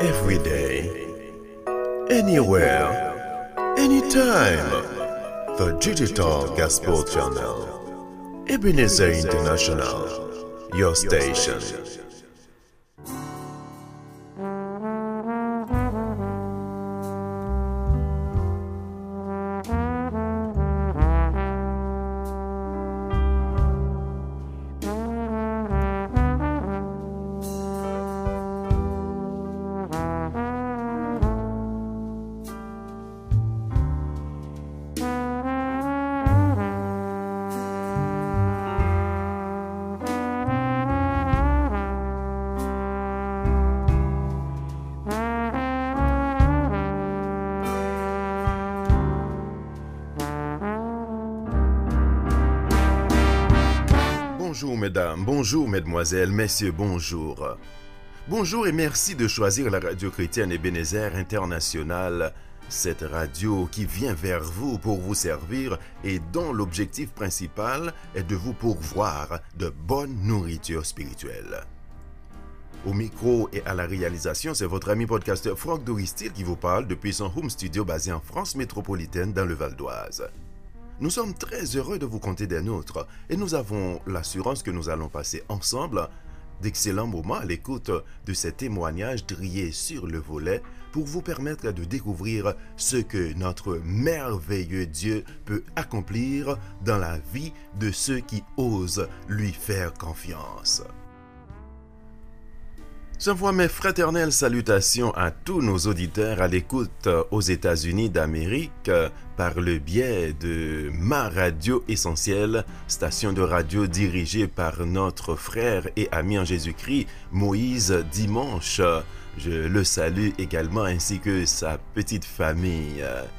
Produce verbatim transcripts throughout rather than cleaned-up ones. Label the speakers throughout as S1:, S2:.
S1: every day, anywhere, anytime. The Digital Gospel Channel. Ebenezer International, your station.
S2: Bonjour mesdames, bonjour mesdemoiselles, messieurs, bonjour. Bonjour et merci de choisir la radio chrétienne Ebenezer International, cette radio qui vient vers vous pour vous servir et dont l'objectif principal est de vous pourvoir de bonne nourriture spirituelle. Au micro et à la réalisation, c'est votre ami podcasteur Franck Doristil qui vous parle depuis son home studio basé en France métropolitaine dans le Val d'Oise. Nous sommes très heureux de vous compter des nôtres et nous avons l'assurance que nous allons passer ensemble d'excellents moments à l'écoute de ces témoignages triés sur le volet pour vous permettre de découvrir ce que notre merveilleux Dieu peut accomplir dans la vie de ceux qui osent lui faire confiance. J'envoie mes fraternelles salutations à tous nos auditeurs à l'écoute aux États-Unis d'Amérique par le biais de Ma Radio Essentielle, station de radio dirigée par notre frère et ami en Jésus-Christ, Moïse Dimanche. Je le salue également ainsi que sa petite famille.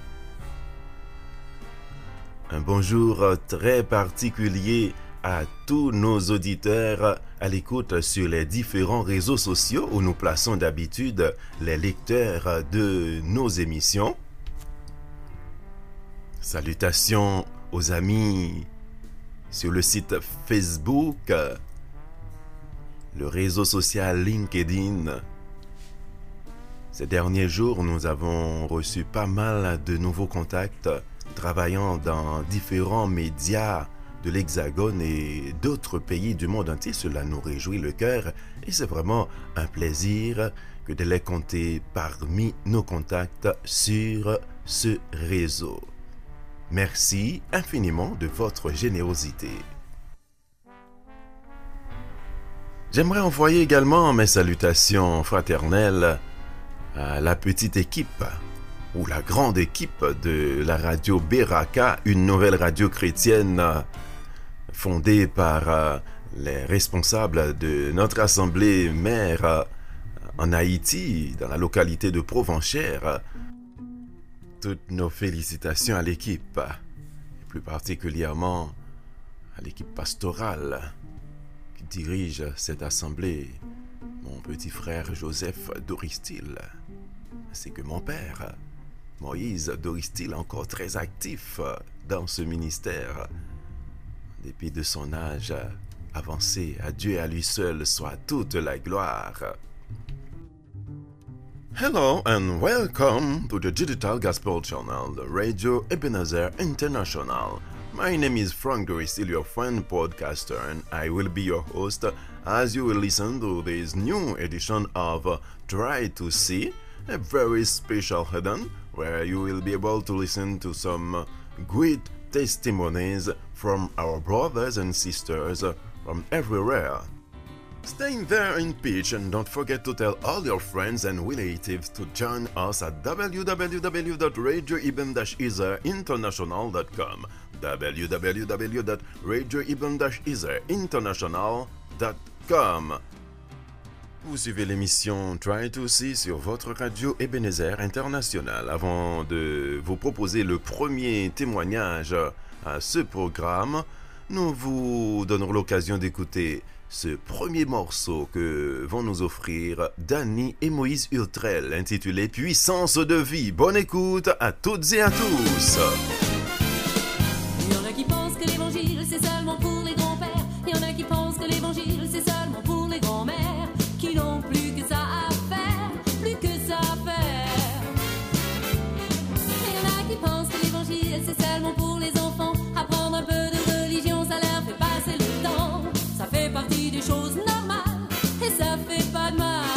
S2: Un bonjour très particulier à tous nos auditeurs à l'écoute sur les différents réseaux sociaux où nous plaçons d'habitude les lecteurs de nos émissions. Salutations aux amis sur le site Facebook, le réseau social LinkedIn. Ces derniers jours, nous avons reçu pas mal de nouveaux contacts travaillant dans différents médias de l'Hexagone et d'autres pays du monde entier. Cela nous réjouit le cœur et c'est vraiment un plaisir que de les compter parmi nos contacts sur ce réseau. Merci infiniment de votre générosité. J'aimerais envoyer également mes salutations fraternelles à la petite équipe ou la grande équipe de la radio Beraka, une nouvelle radio chrétienne fondée par euh, les responsables de notre assemblée mère euh, en Haïti, dans la localité de Provenchères. Toutes nos félicitations à l'équipe, et plus particulièrement à l'équipe pastorale qui dirige cette assemblée, mon petit frère Joseph Doristil, ainsi que mon père, Moïse Doristil, encore très actif dans ce ministère. En dépit de son âge avancé, à Dieu et à lui seul soit toute la gloire. Hello and welcome to the Digital Gospel Channel, the Radio Ebenezer International. My name is Frank Doristil, your friend podcaster, and I will be your host as you will listen to this new edition of Try to See, a very special hidden, where you will be able to listen to some great testimonies from our brothers and sisters from everywhere. Stay there in peace and don't forget to tell all your friends and relatives to join us at w w w dot radio ibn dash ezer international dot com w w w dot radio ibn dash ezer international dot com. Vous suivez l'émission Try to See sur votre radio Ebenezer International. Avant de vous proposer le premier témoignage à ce programme, nous vous donnerons l'occasion d'écouter ce premier morceau que vont nous offrir Danny et Moïse Urtrel, intitulé Puissance de vie. Bonne écoute à toutes et à tous.
S3: Il y en a qui pensent que l'évangile c'est seulement pour les grands-pères. Il y en a qui pensent que l'évangile c'est seulement pour les grands-mères, qui n'ont plus que ça à faire, plus que partie des choses normales et ça fait pas de mal.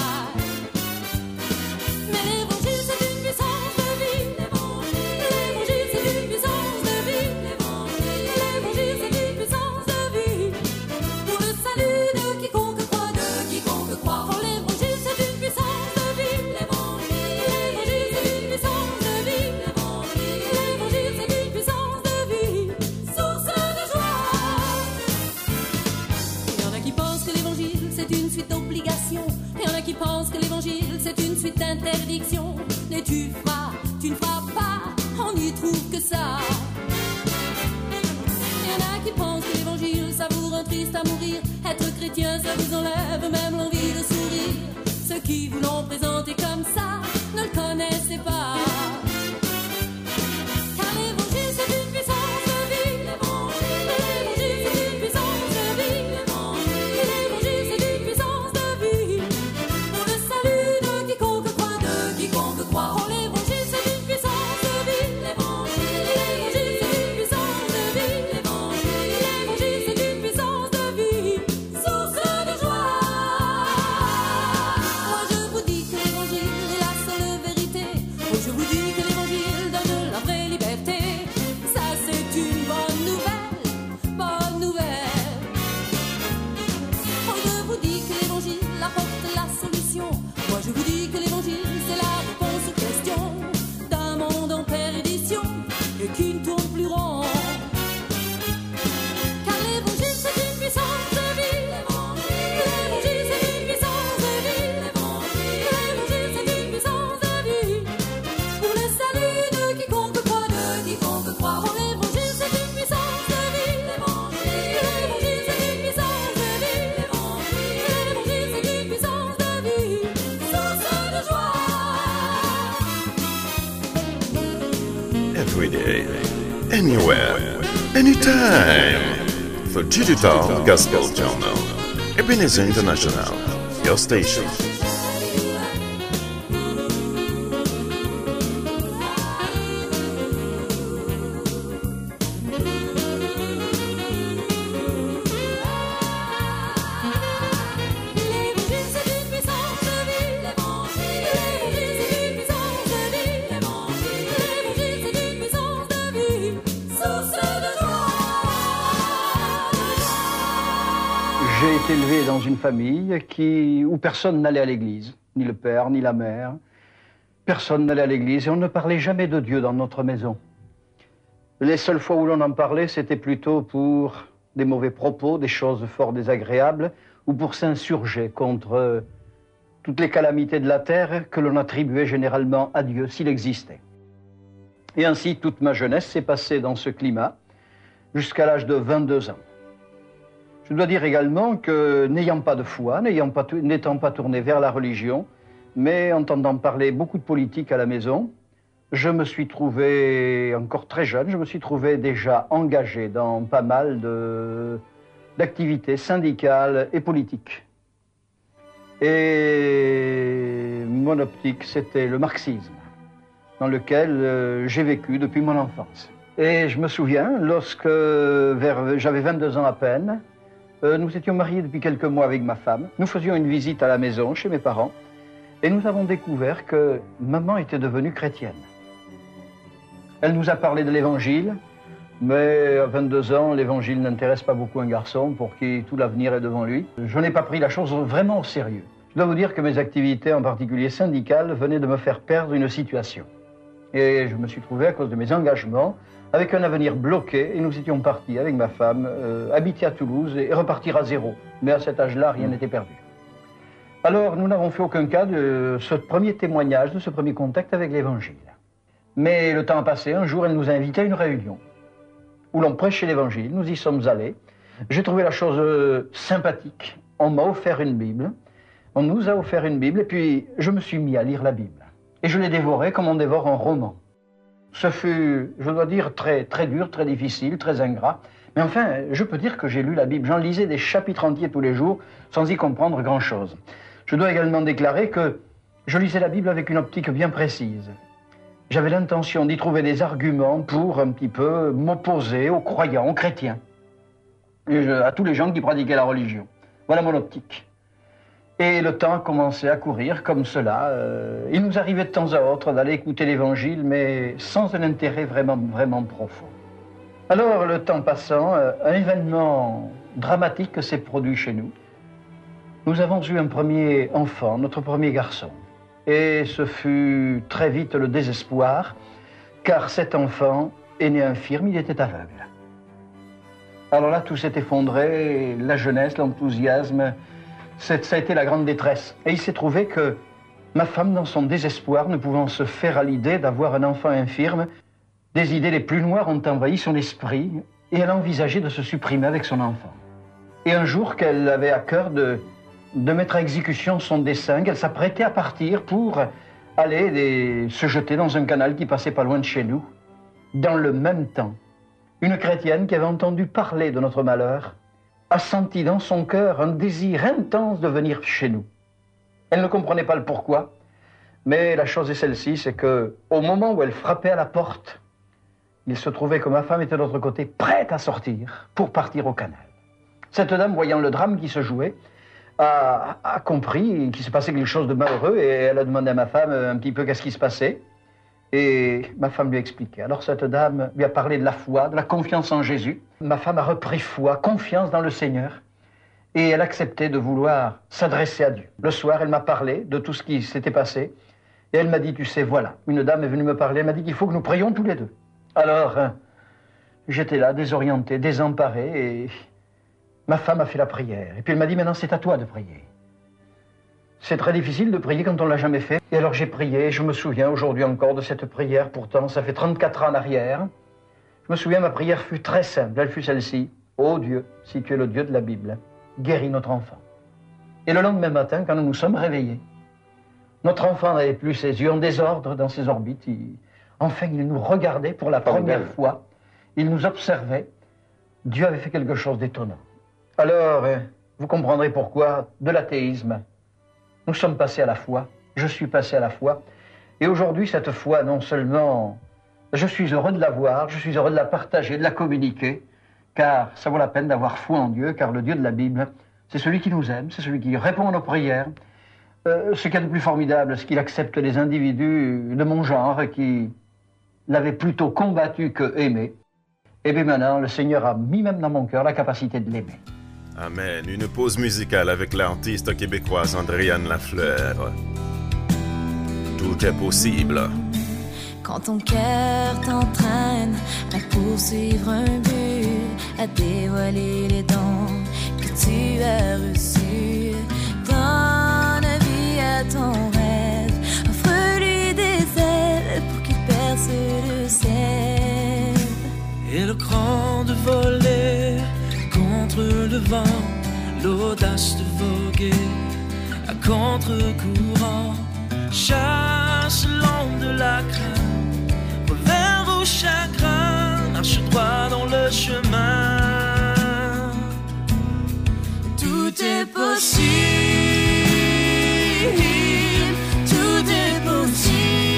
S3: Mais l'évangile c'est une puissance de vie. L'évangile c'est une puissance de vie. L'évangile c'est une puissance de vie. Pour le salut de quiconque croit, de quiconque croit. Oh, l'évangile c'est une puissance de vie. L'évangile c'est une puissance de vie. L'évangile c'est une puissance de vie. Source de joie. Il y en a qui pensent que l'évangile c'est une suite d'obligations. Il y en a qui pensent que l'évangile c'est une suite d'interdictions. Et tu feras, tu ne feras pas, on n'y trouve que ça. Il y en a qui pensent que l'évangile ça vous rend triste à mourir. Être chrétien ça vous enlève même l'envie de sourire. Ceux qui vous l'ont présenté comme ça ne le connaissaient pas. Car l'évangile c'est une puissance de vie. L'évangile c'est une puissance de vie. L'évangile c'est une puissance de vie. Pour le salut de quiconque croit, de quiconque croit. Oh, l'évangile c'est une puissance de vie. L'évangile c'est une puissance de vie. L'évangile c'est une puissance de vie. Source de joie. Moi je vous dis que l'évangile est la seule vérité. Moi je vous dis que l'évangile donne la vraie liberté. Ça c'est une bonne nouvelle, bonne nouvelle. Moi je vous dis que l'évangile apporte la solution. Moi je vous dis que l'évangile c'est la réponse aux questions d'un monde en perdition et qui ne tourne plus rond. Car l'évangile c'est une puissance de vie. L'évangile c'est une puissance de vie. L'évangile c'est une puissance de vie. Pour le salut de quiconque croit, de quiconque croit. Oh, l'évangile c'est une puissance de vie. L'évangile c'est une puissance de vie. L'évangile c'est une puissance de vie. Source de joie.
S1: Every day, anywhere, anytime. The Digital Gospel Channel, Ebenezer International, your station.
S3: L'évangile c'est une puissance de vie. L'évangile c'est une puissance de vie. L'évangile c'est une puissance de vie. Source de joie.
S4: J'ai été élevé dans une famille qui, où personne n'allait à l'église, ni le père, ni la mère. Personne n'allait à l'église et on ne parlait jamais de Dieu dans notre maison. Les seules fois où l'on en parlait, c'était plutôt pour des mauvais propos, des choses fort désagréables, ou pour s'insurger contre toutes les calamités de la terre que l'on attribuait généralement à Dieu, s'il existait. Et ainsi, toute ma jeunesse s'est passée dans ce climat, jusqu'à l'âge de vingt-deux ans. Je dois dire également que, n'ayant pas de foi, n'ayant pas, n'étant pas tourné vers la religion, mais entendant parler beaucoup de politique à la maison, je me suis trouvé, encore très jeune, je me suis trouvé déjà engagé dans pas mal de, d'activités syndicales et politiques. Et mon optique, c'était le marxisme, dans lequel euh, j'ai vécu depuis mon enfance. Et je me souviens, lorsque vers, j'avais vingt-deux ans à peine, euh, nous étions mariés depuis quelques mois avec ma femme. Nous faisions une visite à la maison, chez mes parents, et nous avons découvert que maman était devenue chrétienne. Elle nous a parlé de l'Évangile, mais à vingt-deux ans, l'Évangile n'intéresse pas beaucoup un garçon pour qui tout l'avenir est devant lui. Je n'ai pas pris la chose vraiment au sérieux. Je dois vous dire que mes activités, en particulier syndicales, venaient de me faire perdre une situation. Et je me suis trouvé, à cause de mes engagements, avec un avenir bloqué, et nous étions partis avec ma femme, euh, habiter à Toulouse et repartir à zéro. Mais à cet âge-là, rien n'était perdu. Alors, nous n'avons fait aucun cas de ce premier témoignage, de ce premier contact avec l'Évangile. Mais le temps a passé, un jour, elle nous a invités à une réunion où l'on prêchait l'Évangile. Nous y sommes allés. J'ai trouvé la chose euh, sympathique. On m'a offert une Bible. On nous a offert une Bible, et puis je me suis mis à lire la Bible. Et je l'ai dévorée comme on dévore un roman. Ce fut, je dois dire, très, très dur, très difficile, très ingrat. Mais enfin, je peux dire que j'ai lu la Bible. J'en lisais des chapitres entiers tous les jours, sans y comprendre grand-chose. Je dois également déclarer que je lisais la Bible avec une optique bien précise. J'avais l'intention d'y trouver des arguments pour un petit peu m'opposer aux croyants, aux chrétiens, et je, à tous les gens qui pratiquaient la religion. Voilà mon optique. Et le temps a commencé à courir comme cela. Euh, il nous arrivait de temps à autre d'aller écouter l'Évangile, mais sans un intérêt vraiment, vraiment profond. Alors, le temps passant, euh, un événement dramatique s'est produit chez nous. Nous avons eu un premier enfant, notre premier garçon. Et ce fut très vite le désespoir, car cet enfant est né infirme, il était aveugle. Alors là, tout s'est effondré, la jeunesse, l'enthousiasme, ça a été la grande détresse. Et il s'est trouvé que ma femme, dans son désespoir, ne pouvant se faire à l'idée d'avoir un enfant infirme, des idées les plus noires ont envahi son esprit et elle a envisagé de se supprimer avec son enfant. Et un jour qu'elle avait à cœur de, de mettre à exécution son dessein, qu'elle s'apprêtait à partir pour aller des, se jeter dans un canal qui passait pas loin de chez nous. Dans le même temps, une chrétienne qui avait entendu parler de notre malheur a senti dans son cœur un désir intense de venir chez nous. Elle ne comprenait pas le pourquoi, mais la chose est celle-ci, c'est que au moment où elle frappait à la porte, il se trouvait que ma femme était de l'autre côté, prête à sortir pour partir au canal. Cette dame, voyant le drame qui se jouait, a, a compris qu'il se passait quelque chose de malheureux et elle a demandé à ma femme un petit peu qu'est-ce qui se passait. Et ma femme lui a expliqué. Alors cette dame lui a parlé de la foi, de la confiance en Jésus. Ma femme a repris foi, confiance dans le Seigneur. Et elle acceptait de vouloir s'adresser à Dieu. Le soir, elle m'a parlé de tout ce qui s'était passé. Et elle m'a dit, tu sais, voilà, une dame est venue me parler. Elle m'a dit qu'il faut que nous prions tous les deux. Alors, hein, j'étais là, désorienté, désemparé. Et ma femme a fait la prière. Et puis elle m'a dit, maintenant c'est à toi de prier. C'est très difficile de prier quand on ne l'a jamais fait. Et alors j'ai prié, je me souviens aujourd'hui encore de cette prière, pourtant ça fait trente-quatre ans en arrière. Je me souviens, ma prière fut très simple, elle fut celle-ci. Ô Dieu, si tu es le Dieu de la Bible, guéris notre enfant. Et le lendemain matin, quand nous nous sommes réveillés, notre enfant n'avait plus ses yeux en désordre dans ses orbites. Il... Enfin, il nous regardait pour la première fois. Il nous observait. Dieu avait fait quelque chose d'étonnant. Alors, vous comprendrez pourquoi, de l'athéisme, nous sommes passés à la foi, je suis passé à la foi, et aujourd'hui cette foi, non seulement je suis heureux de la voir, je suis heureux de la partager, de la communiquer, car ça vaut la peine d'avoir foi en Dieu, car le Dieu de la Bible, c'est celui qui nous aime, c'est celui qui répond à nos prières. Euh, ce qu'il y a de plus formidable, c'est qu'il accepte les individus de mon genre qui l'avaient plutôt combattu que aimé, et bien maintenant le Seigneur a mis même dans mon cœur la capacité de l'aimer.
S2: Amen. Une pause musicale avec l'artiste québécoise Andréane Lafleur. Tout est possible.
S3: Quand ton cœur t'entraîne à poursuivre un but, à dévoiler les dons que tu as reçus, donne vie à ton rêve, offre-lui des ailes pour qu'il perce le ciel.
S5: Et le cran de voler contre le vent, l'audace de voguer à contre-courant, chasse l'ombre de la crainte, revers au chagrin, marche droit dans le chemin. Tout est possible, tout est possible.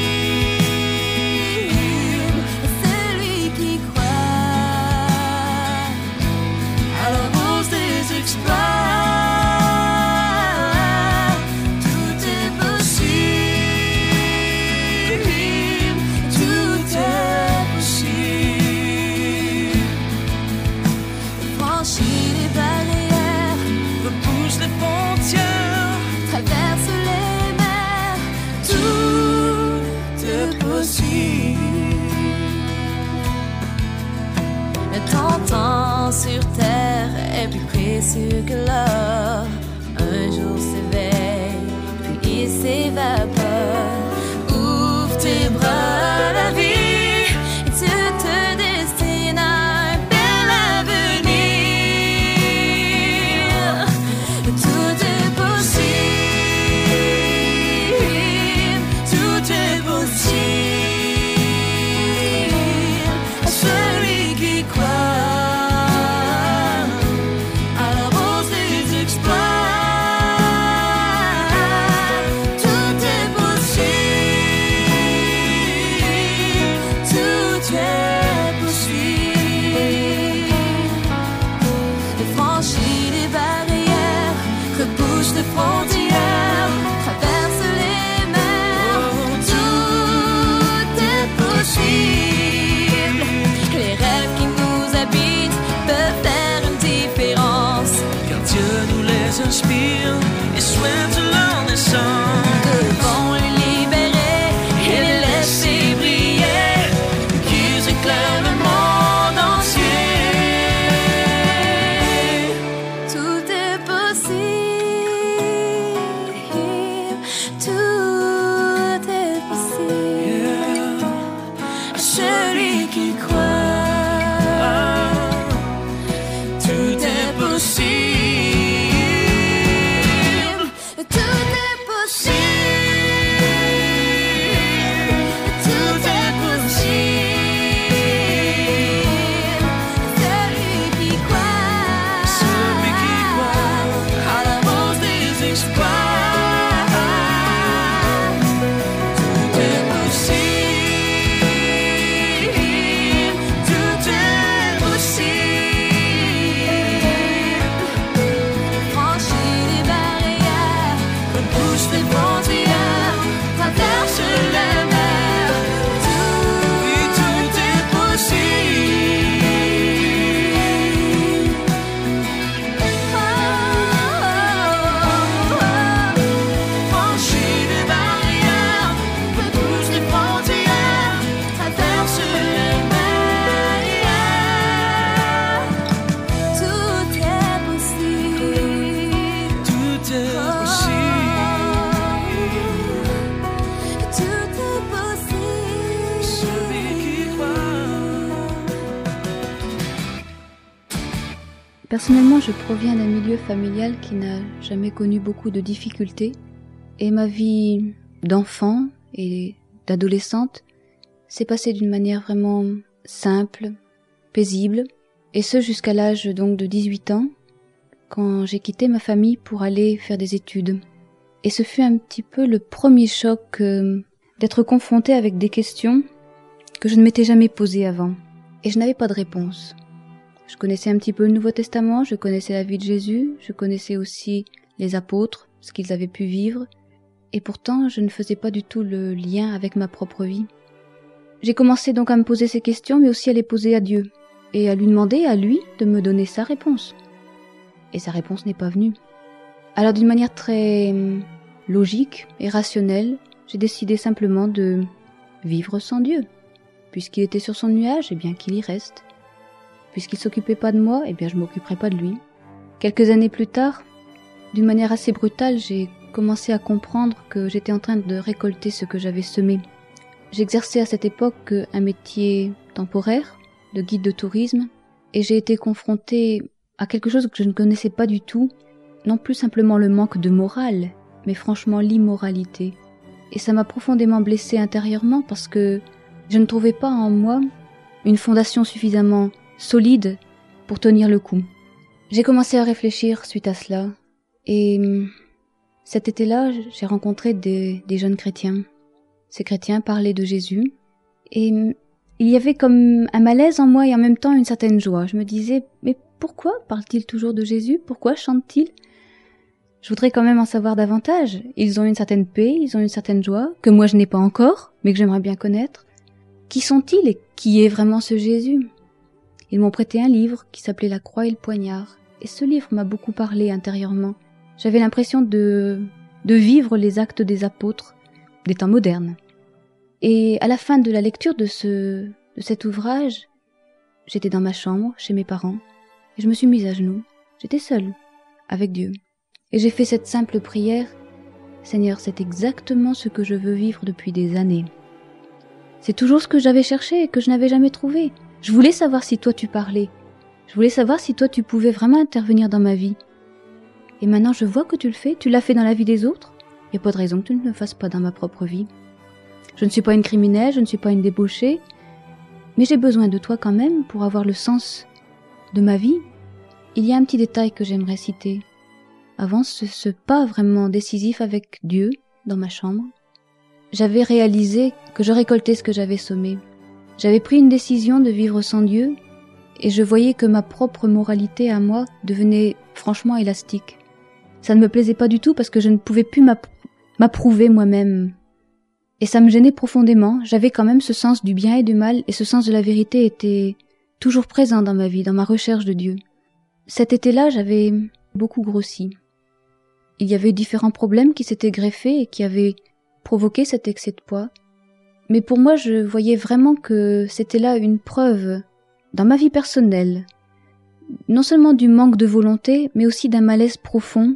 S3: Sur terre est plus précieux que l'or. Un jour s'éveille, puis il s'évapore. Ouvre tes bras, la vie, et tu te destines à un bel avenir. Tout est possible, tout est possible à celui qui croit. Exploit.
S5: respire et souhaite leur naissance.
S3: Devons les libérer et les laisser briller, qu'ils éclairent le monde entier. Tout est possible, tout est possible. Celui qui croit, tout est possible. Tout est possible, tout est possible. Celui qui croit,
S5: Celui qui croit
S3: à la rose des exploits. Tout est possible, tout est possible. Franchis les barrières, repousse les frontières, traverse les mers.
S5: oui,
S3: Tout,
S5: tout est possible.
S3: Franchis les barrières, repousse les frontières, traverse les mers. Tout est possible.
S5: Tout est possible.
S3: Tout est possible.
S5: Celui qui croit.
S6: Personnellement, je proviens d'un milieu familial qui n'a jamais connu beaucoup de difficultés et ma vie d'enfant et d'adolescente s'est passée d'une manière vraiment simple, paisible, et ce jusqu'à l'âge donc de dix-huit ans, quand j'ai quitté ma famille pour aller faire des études. Et ce fut un petit peu le premier choc euh, d'être confrontée avec des questions que je ne m'étais jamais posées avant. Et je n'avais pas de réponse. Je connaissais un petit peu le Nouveau Testament, je connaissais la vie de Jésus, je connaissais aussi les apôtres, ce qu'ils avaient pu vivre, et pourtant je ne faisais pas du tout le lien avec ma propre vie. J'ai commencé donc à me poser ces questions, mais aussi à les poser à Dieu, et à lui demander à lui de me donner sa réponse. Et sa réponse n'est pas venue. Alors d'une manière très hum, logique et rationnelle, j'ai décidé simplement de vivre sans Dieu. Puisqu'il était sur son nuage, eh bien qu'il y reste. Puisqu'il s'occupait pas de moi, eh bien je m'occuperai pas de lui. Quelques années plus tard, d'une manière assez brutale, j'ai commencé à comprendre que j'étais en train de récolter ce que j'avais semé. J'exerçais à cette époque un métier temporaire, de guide de tourisme, et j'ai été confrontée à quelque chose que je ne connaissais pas du tout, non plus simplement le manque de morale, mais franchement l'immoralité. Et ça m'a profondément blessée intérieurement parce que je ne trouvais pas en moi une fondation suffisamment solide pour tenir le coup. J'ai commencé à réfléchir suite à cela, et cet été-là, j'ai rencontré des, des jeunes chrétiens. Ces chrétiens parlaient de Jésus, et il y avait comme un malaise en moi et en même temps une certaine joie. Je me disais, mais pourquoi parle-t-il toujours de Jésus? Pourquoi chante-t-il? Je voudrais quand même en savoir davantage. Ils ont une certaine paix, ils ont une certaine joie, que moi je n'ai pas encore, mais que j'aimerais bien connaître. Qui sont-ils et qui est vraiment ce Jésus? Ils m'ont prêté un livre qui s'appelait La croix et le poignard, et ce livre m'a beaucoup parlé intérieurement. J'avais l'impression de, de vivre les actes des apôtres, des temps modernes. Et à la fin de la lecture de ce, de cet ouvrage, j'étais dans ma chambre, chez mes parents, et je me suis mise à genoux. J'étais seule, avec Dieu. Et j'ai fait cette simple prière, « Seigneur, c'est exactement ce que je veux vivre depuis des années. C'est toujours ce que j'avais cherché et que je n'avais jamais trouvé. Je voulais savoir si toi tu parlais. Je voulais savoir si toi tu pouvais vraiment intervenir dans ma vie. Et maintenant je vois que tu le fais, tu l'as fait dans la vie des autres. Il n'y a pas de raison que tu ne le fasses pas dans ma propre vie. Je ne suis pas une criminelle, je ne suis pas une débauchée, mais j'ai besoin de toi quand même pour avoir le sens de ma vie. Il y a un petit détail que j'aimerais citer. Avant ce, ce pas vraiment décisif avec Dieu dans ma chambre, j'avais réalisé que je récoltais ce que j'avais semé. J'avais pris une décision de vivre sans Dieu et je voyais que ma propre moralité à moi devenait franchement élastique. Ça ne me plaisait pas du tout parce que je ne pouvais plus m'app- m'approuver moi-même. Et ça me gênait profondément. J'avais quand même ce sens du bien et du mal et ce sens de la vérité était toujours présent dans ma vie, dans ma recherche de Dieu. Cet été-là, j'avais beaucoup grossi. il y avait différents problèmes qui s'étaient greffés et qui avaient provoqué cet excès de poids. Mais pour moi, je voyais vraiment que c'était là une preuve, dans ma vie personnelle, non seulement du manque de volonté, mais aussi d'un malaise profond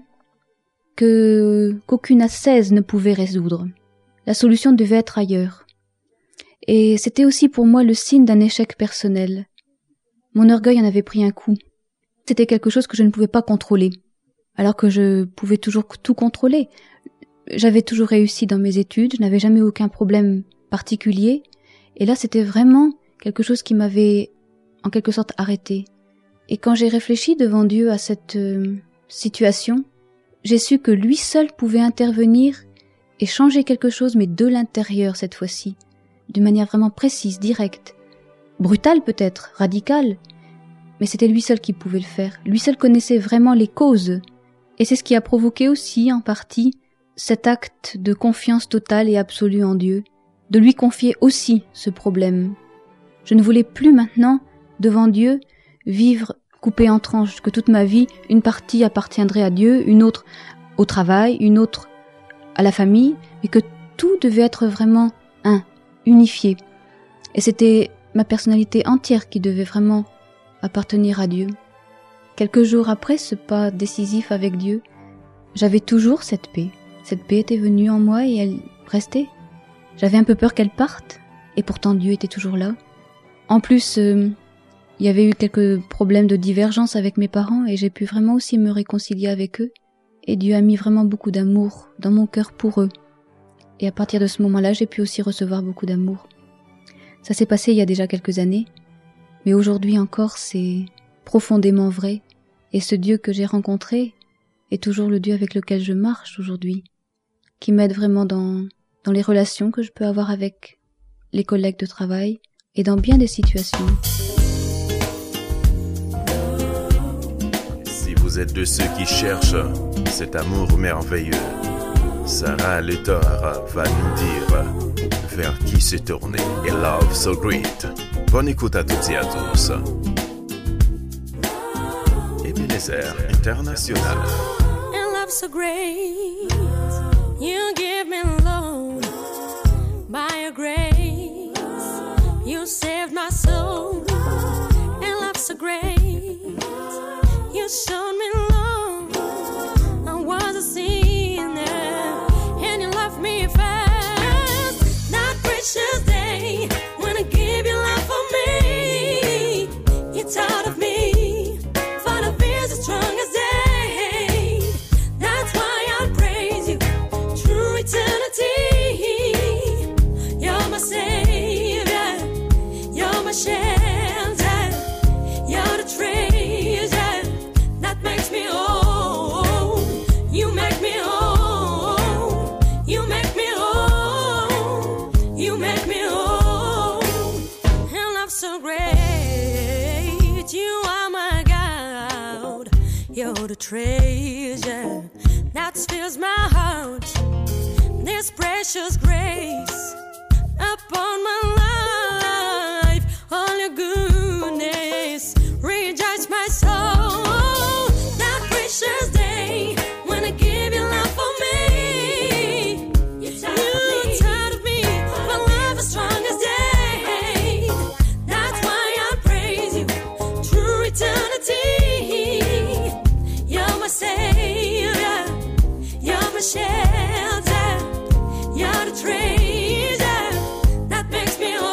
S6: que qu'aucune ascèse ne pouvait résoudre. La solution devait être ailleurs. Et c'était aussi pour moi le signe d'un échec personnel. Mon orgueil en avait pris un coup. C'était quelque chose que je ne pouvais pas contrôler, alors que je pouvais toujours tout contrôler. J'avais toujours réussi dans mes études, je n'avais jamais aucun problème particulier, et là c'était vraiment quelque chose qui m'avait en quelque sorte arrêté. Et quand j'ai réfléchi devant Dieu à cette euh, situation, j'ai su que lui seul pouvait intervenir et changer quelque chose, mais de l'intérieur cette fois-ci, d'une manière vraiment précise, directe, brutale peut-être, radicale, mais c'était lui seul qui pouvait le faire. Lui seul connaissait vraiment les causes, et c'est ce qui a provoqué aussi en partie cet acte de confiance totale et absolue en Dieu, de lui confier aussi ce problème. Je ne voulais plus maintenant, devant Dieu, vivre coupé en tranches, que toute ma vie, une partie appartiendrait à Dieu, une autre au travail, une autre à la famille, mais que tout devait être vraiment un, unifié. Et c'était ma personnalité entière qui devait vraiment appartenir à Dieu. Quelques jours après ce pas décisif avec Dieu, j'avais toujours cette paix. Cette paix était venue en moi et elle restait. J'avais un peu peur qu'elle parte, et pourtant Dieu était toujours là. En plus, euh, il y avait eu quelques problèmes de divergence avec mes parents et j'ai pu vraiment aussi me réconcilier avec eux. Et Dieu a mis vraiment beaucoup d'amour dans mon cœur pour eux. Et à partir de ce moment-là, j'ai pu aussi recevoir beaucoup d'amour. Ça s'est passé il y a déjà quelques années, mais aujourd'hui encore, c'est profondément vrai. Et ce Dieu que j'ai rencontré est toujours le Dieu avec lequel je marche aujourd'hui, qui m'aide vraiment dans, dans les relations que je peux avoir avec les collègues de travail et dans bien des situations.
S2: Si vous êtes de ceux qui cherchent cet amour merveilleux, Sarah Lettor va nous dire vers qui se tourner. A Love So Great. Bonne écoute à toutes et à tous. Ebenezer International.
S3: And love so great, you give me love by your grace. You saved my soul. And love so great, you showed me love. I was a sinner, and you loved me fast. That precious day when I gave your life for me, you thought of me. As strong as day. That's why I praise you through eternity. You're my savior, you're my shelter, you're the treasure that makes me whole. You make me whole, you make me whole, you make me whole. And love's so great, you are my God. You're the treasure that fills my heart. This precious grace upon my life. All your goodness rejoice my soul. That precious day when I give you love for me. You thought of me, my love as strong as day. That's why I praise you through eternity. You're my savior, you're my shelter, you're the treasure that makes me whole.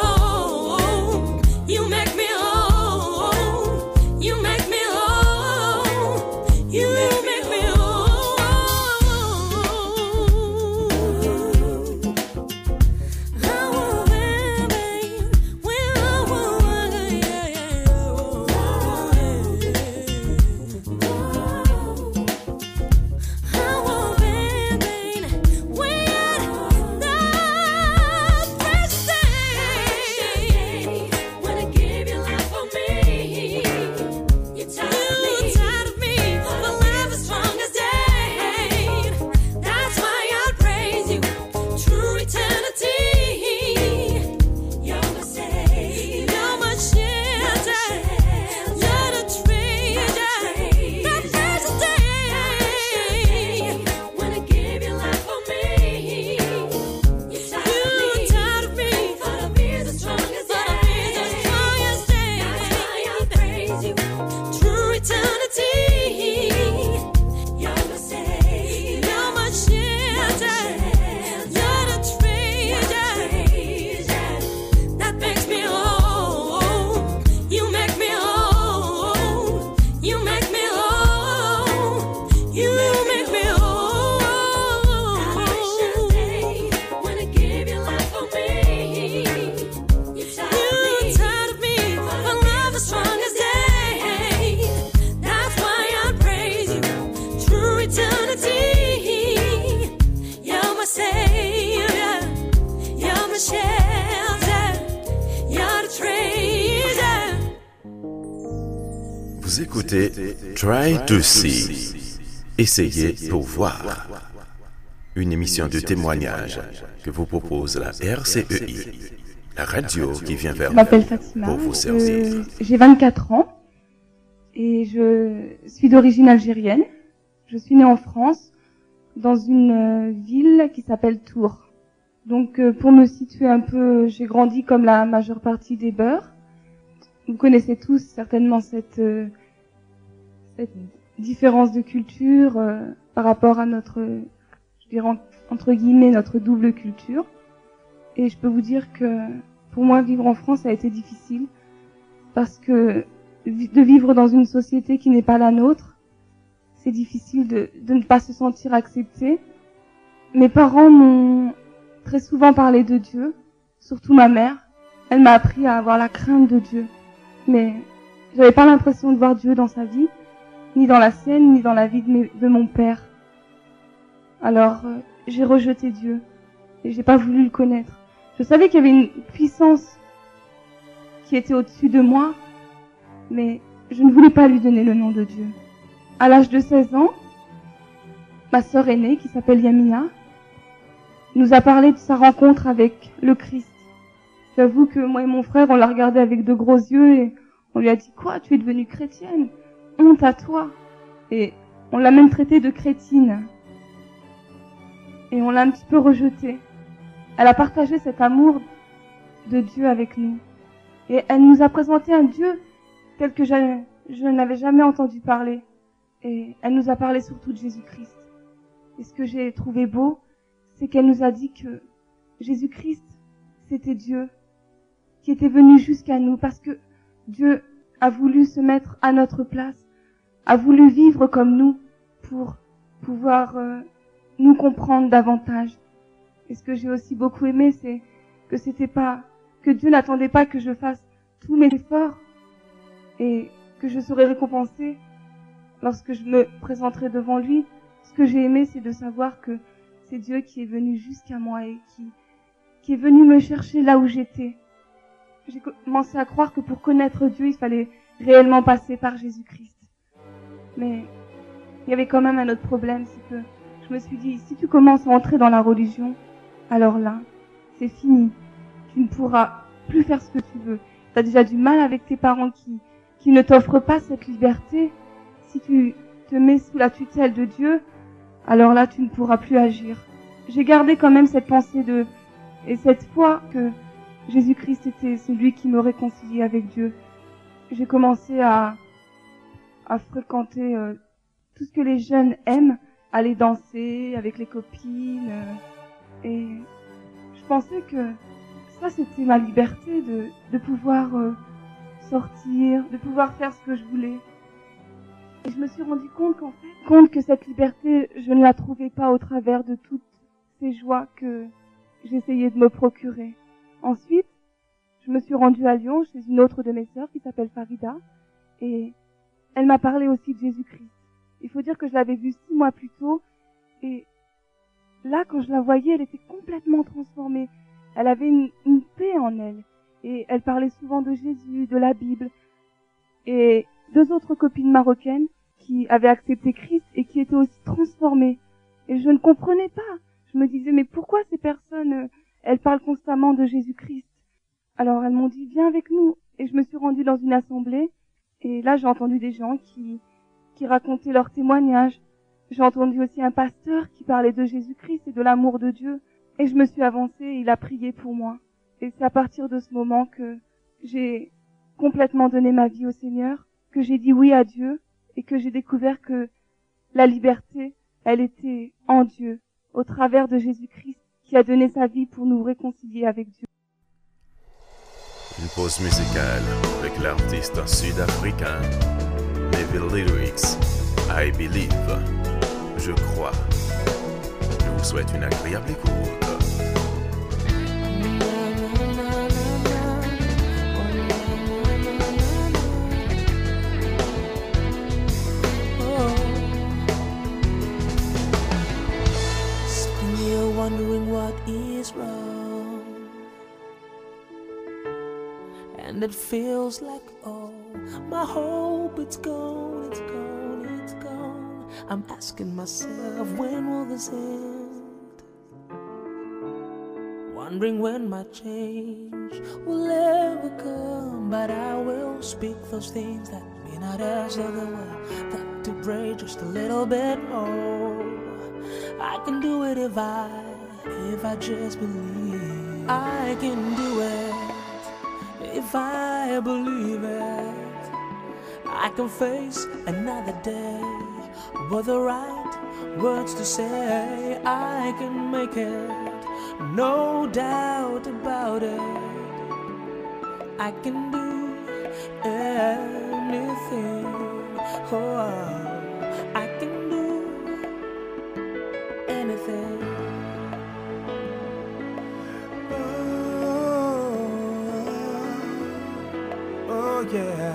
S2: Vous écoutez Try to See, essayez pour voir, une émission de témoignage que vous propose la R C E I, la radio qui vient vers
S7: Je m'appelle
S2: vous
S7: Fatima,
S2: pour vous servir.
S7: euh, j'ai vingt-quatre ans et je suis d'origine algérienne. Je suis née en France, dans une euh, ville qui s'appelle Tours. Donc euh, pour me situer un peu, j'ai grandi comme la majeure partie des beurs. Vous connaissez tous certainement cette, euh, cette différence de culture euh, par rapport à notre, je dirais entre guillemets, notre double culture. Et je peux vous dire que pour moi, vivre en France a été difficile parce que de vivre dans une société qui n'est pas la nôtre, c'est difficile de, de ne pas se sentir accepté. Mes parents m'ont très souvent parlé de Dieu, surtout ma mère. Elle m'a appris à avoir la crainte de Dieu. Mais j'avais pas l'impression de voir Dieu dans sa vie, ni dans la sienne, ni dans la vie de, mes, de mon père. Alors, euh, j'ai rejeté Dieu et j'ai pas voulu le connaître. Je savais qu'il y avait une puissance qui était au-dessus de moi, mais je ne voulais pas lui donner le nom de Dieu. À l'âge de seize ans, ma sœur aînée, qui s'appelle Yamina, nous a parlé de sa rencontre avec le Christ. J'avoue que moi et mon frère, on l'a regardé avec de gros yeux et on lui a dit « Quoi, tu es devenue chrétienne? Honte à toi !» Et on l'a même traitée de crétine. Et on l'a un petit peu rejetée. Elle a partagé cet amour de Dieu avec nous. Et elle nous a présenté un Dieu tel que je, je n'avais jamais entendu parler. Et elle nous a parlé surtout de Jésus-Christ. Et ce que j'ai trouvé beau, c'est qu'elle nous a dit que Jésus-Christ, c'était Dieu qui était venu jusqu'à nous parce que Dieu a voulu se mettre à notre place, a voulu vivre comme nous pour pouvoir euh, nous comprendre davantage. Et ce que j'ai aussi beaucoup aimé, c'est que c'était pas, que Dieu n'attendait pas que je fasse tous mes efforts et que je serais récompensée lorsque je me présenterai devant lui. Ce que j'ai aimé, c'est de savoir que c'est Dieu qui est venu jusqu'à moi et qui, qui est venu me chercher là où j'étais. J'ai commencé à croire que pour connaître Dieu, il fallait réellement passer par Jésus-Christ. Mais il y avait quand même un autre problème, c'est que je me suis dit, si tu commences à entrer dans la religion, alors là, c'est fini. Tu ne pourras plus faire ce que tu veux. Tu as déjà du mal avec tes parents qui, qui ne t'offrent pas cette liberté. Si tu te mets sous la tutelle de Dieu, alors là, tu ne pourras plus agir. J'ai gardé quand même cette pensée de, et cette foi que Jésus-Christ était celui qui me réconciliait avec Dieu. J'ai commencé à, à fréquenter euh, tout ce que les jeunes aiment, aller danser avec les copines. Euh, et je pensais que ça, c'était ma liberté de, de pouvoir euh, sortir, de pouvoir faire ce que je voulais. Et je me suis rendu compte qu'en fait, compte que cette liberté, je ne la trouvais pas au travers de toutes ces joies que j'essayais de me procurer. Ensuite, je me suis rendue à Lyon chez une autre de mes sœurs qui s'appelle Farida et elle m'a parlé aussi de Jésus-Christ. Il faut dire que je l'avais vue six mois plus tôt et là, quand je la voyais, elle était complètement transformée. Elle avait une, une paix en elle et elle parlait souvent de Jésus, de la Bible. Et deux autres copines marocaines qui avaient accepté Christ et qui étaient aussi transformées. Et je ne comprenais pas. Je me disais, mais pourquoi ces personnes, euh, elles parlent constamment de Jésus-Christ? Alors elles m'ont dit, viens avec nous. Et je me suis rendue dans une assemblée. Et là, j'ai entendu des gens qui, qui racontaient leurs témoignages. J'ai entendu aussi un pasteur qui parlait de Jésus-Christ et de l'amour de Dieu. Et je me suis avancée et il a prié pour moi. Et c'est à partir de ce moment que j'ai complètement donné ma vie au Seigneur, que j'ai dit oui à Dieu et que j'ai découvert que la liberté, elle était en Dieu, au travers de Jésus-Christ qui a donné sa vie pour nous réconcilier avec Dieu.
S2: Une pause musicale avec l'artiste sud-africain Neville Lyrics, I Believe, je crois. Je vous souhaite une agréable écoute.
S5: Sitting here wondering what is wrong, and it feels like all My hope, it's gone, it's gone, it's gone. I'm asking myself, when will this end? Wondering when my change will ever come. But I will speak those things that be not as though they were. Got to pray just a little bit more. I can do it if I, if I just believe. I can do it if I believe it. I can face another day with the right words to say. I can make it, no doubt about it. I can do anything. Oh, I can do anything. Yeah.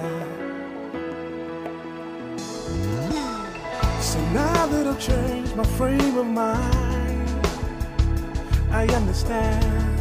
S5: So now that I've changed my frame of mind, I understand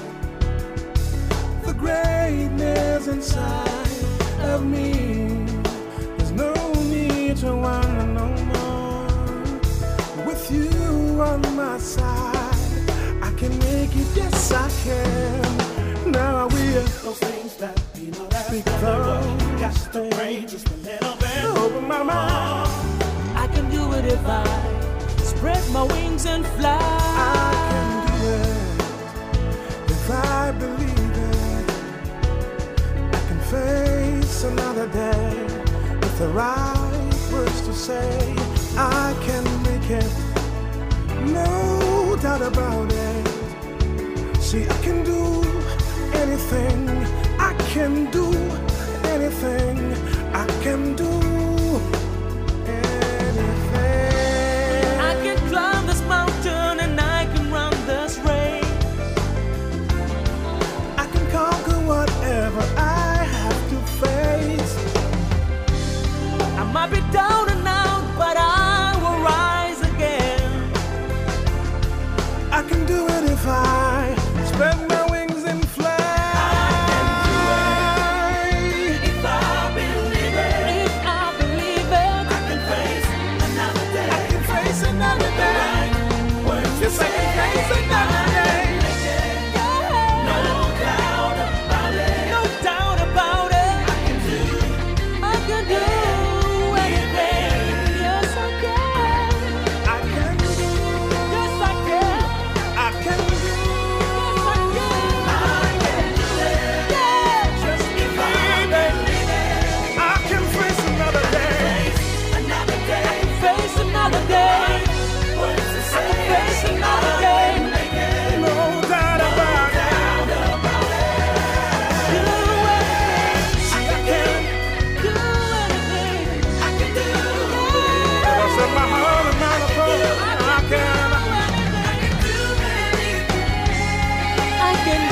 S5: the greatness inside of me. There's no need to wonder no more. With you on my side, I can make it, yes I can. Now I will those things that be not as they were. Got to pray just a little bit. Open my mind. I can do it if I spread my wings and fly. I can do it if I believe it. I can face another day with the right words to say. I can make it, no doubt about it. See, I can do anything, I can do anything, I can do anything. I can climb this mountain and I can run this race. I can conquer whatever I have to face. I might be down and out, but I will rise again. I can do it if I spread my wings and fly. Yes, I can face another day. No doubt about it. No doubt about it. I can do. I can do anything. Yes, I can. I can do. Yes, I can. I can do. Yes, I can. I can do it. Yeah. Just if I believe it. I can face another day. Another day. I can face another day. Face another day, no doubt about it. Do anything, I can do anything. I can do anything. I set my heart and mind upon it. I can. I can do anything. I can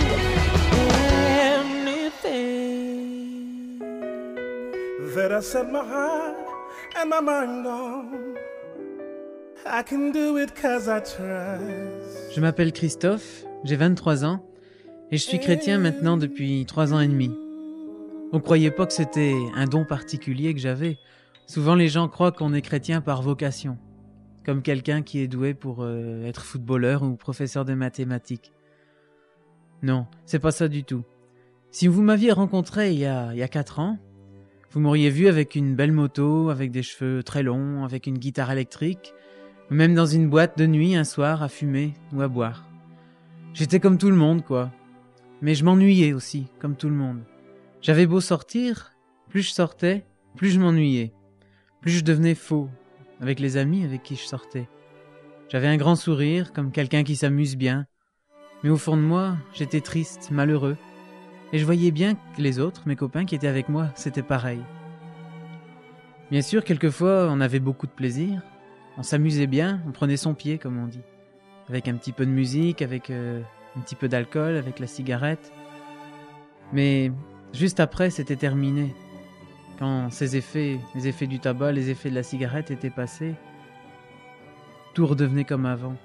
S5: do anything that I set my heart and my mind on. I can do it 'cause I trust.
S8: Je m'appelle Christophe, j'ai vingt-trois ans et je suis chrétien maintenant depuis trois ans et demi. On croyait pas que c'était un don particulier que j'avais. Souvent les gens croient qu'on est chrétien par vocation, comme quelqu'un qui est doué pour euh, être footballeur ou professeur de mathématiques. Non, c'est pas ça du tout. Si vous m'aviez rencontré il y a, il y a quatre ans, vous m'auriez vu avec une belle moto, avec des cheveux très longs, avec une guitare électrique, ou même dans une boîte de nuit un soir à fumer ou à boire. J'étais comme tout le monde, quoi. Mais je m'ennuyais aussi, comme tout le monde. J'avais beau sortir, plus je sortais, plus je m'ennuyais. Plus je devenais faux, avec les amis avec qui je sortais. J'avais un grand sourire, comme quelqu'un qui s'amuse bien. Mais au fond de moi, j'étais triste, malheureux. Et je voyais bien que les autres, mes copains qui étaient avec moi, c'était pareil. Bien sûr, quelquefois, on avait beaucoup de plaisir. On s'amusait bien, on prenait son pied, comme on dit. Avec un petit peu de musique, avec euh, un petit peu d'alcool, avec la cigarette. Mais juste après, c'était terminé. Quand ces effets, les effets du tabac, les effets de la cigarette étaient passés, tout redevenait comme avant.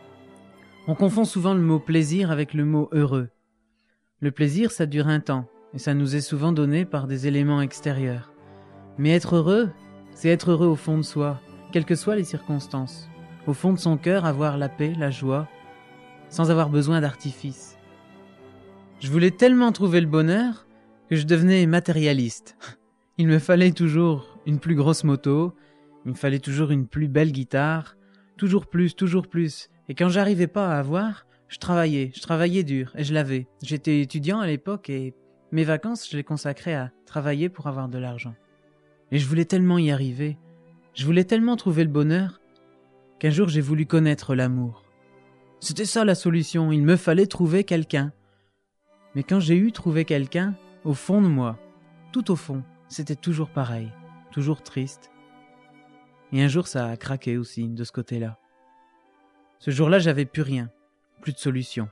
S8: On confond souvent le mot plaisir avec le mot heureux. Le plaisir, ça dure un temps, et ça nous est souvent donné par des éléments extérieurs. Mais être heureux, c'est être heureux au fond de soi, quelles que soient les circonstances. Au fond de son cœur, avoir la paix, la joie, sans avoir besoin d'artifice. Je voulais tellement trouver le bonheur que je devenais matérialiste. Il me fallait toujours une plus grosse moto, il me fallait toujours une plus belle guitare, toujours plus, toujours plus. Et quand j'arrivais pas à avoir, je travaillais, je travaillais dur, et je l'avais. J'étais étudiant à l'époque et mes vacances, je les consacrais à travailler pour avoir de l'argent. Et je voulais tellement y arriver, je voulais tellement trouver le bonheur, qu'un jour j'ai voulu connaître l'amour. C'était ça la solution, il me fallait trouver quelqu'un. Mais quand j'ai eu trouvé quelqu'un, au fond de moi, tout au fond, c'était toujours pareil, toujours triste. Et un jour ça a craqué aussi, de ce côté-là. Ce jour-là, j'avais plus rien, plus de solution.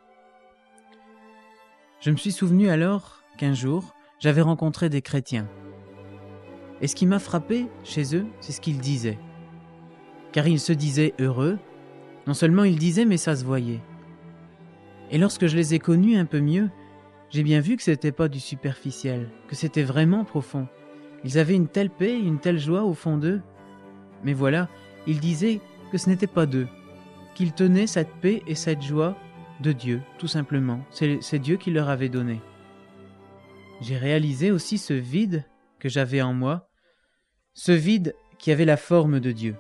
S8: Je me suis souvenu alors qu'un jour, j'avais rencontré des chrétiens. Et ce qui m'a frappé chez eux, c'est ce qu'ils disaient. Car ils se disaient heureux, non seulement ils disaient, mais ça se voyait. Et lorsque je les ai connus un peu mieux, j'ai bien vu que c'était pas du superficiel, que c'était vraiment profond. Ils avaient une telle paix, une telle joie au fond d'eux. Mais voilà, ils disaient que ce n'était pas d'eux, qu'ils tenaient cette paix et cette joie de Dieu, tout simplement. C'est, c'est Dieu qui leur avait donné. J'ai réalisé aussi ce vide que j'avais en moi, ce vide qui avait la forme de Dieu.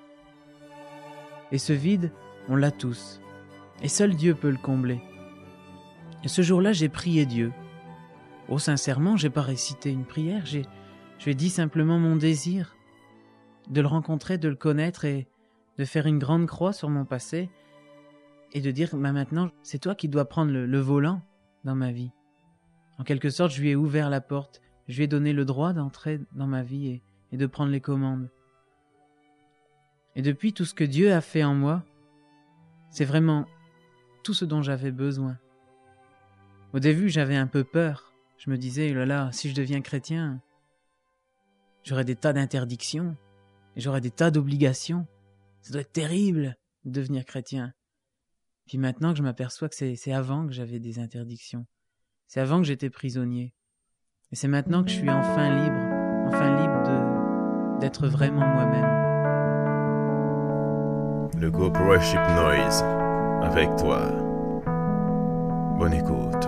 S8: Et ce vide, on l'a tous. Et seul Dieu peut le combler. Et ce jour-là, j'ai prié Dieu. Oh, sincèrement, j'ai pas récité une prière, j'ai, je lui ai dit simplement mon désir de le rencontrer, de le connaître et de faire une grande croix sur mon passé et de dire, bah maintenant, c'est toi qui dois prendre le, le volant dans ma vie. En quelque sorte, je lui ai ouvert la porte, je lui ai donné le droit d'entrer dans ma vie et, et de prendre les commandes. Et depuis, tout ce que Dieu a fait en moi, c'est vraiment tout ce dont j'avais besoin. Au début, j'avais un peu peur. Je me disais, oh là là, si je deviens chrétien, j'aurai des tas d'interdictions et j'aurai des tas d'obligations. Ça doit être terrible de devenir chrétien. Puis maintenant que je m'aperçois que c'est, c'est avant que j'avais des interdictions. C'est avant que j'étais prisonnier. Et c'est maintenant que je suis enfin libre, enfin libre de, d'être vraiment moi-même.
S2: Le groupe Worship Noise, avec toi. Bonne écoute.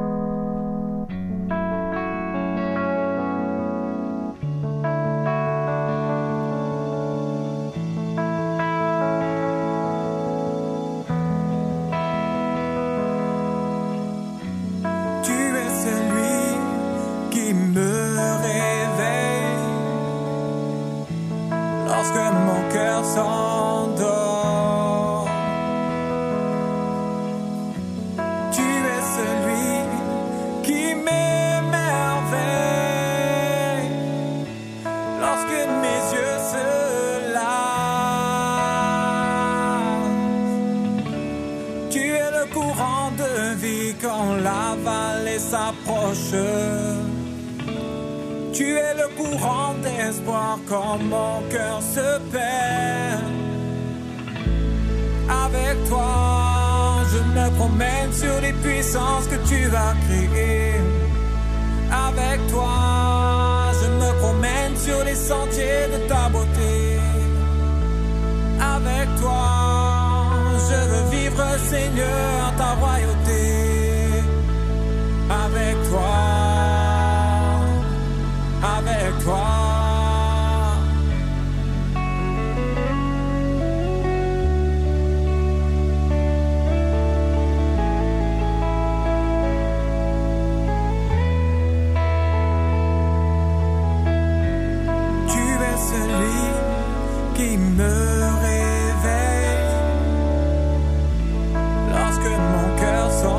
S5: Tu es celui qui me réveille lorsque mon cœur s'endort. Tu es celui qui m'émerveille lorsque mes yeux se lassent. Tu es le courant de vie quand la vallée s'approche. Tu es le courant d'espoir quand mon cœur se perd. Avec toi, je me promène sur les puissances que tu as créées. Avec toi, je me promène sur les sentiers de ta beauté. Avec toi, je veux vivre, Seigneur, ta royauté. Avec toi, avec toi. Tu es celui qui me réveille lorsque mon cœur s'endort.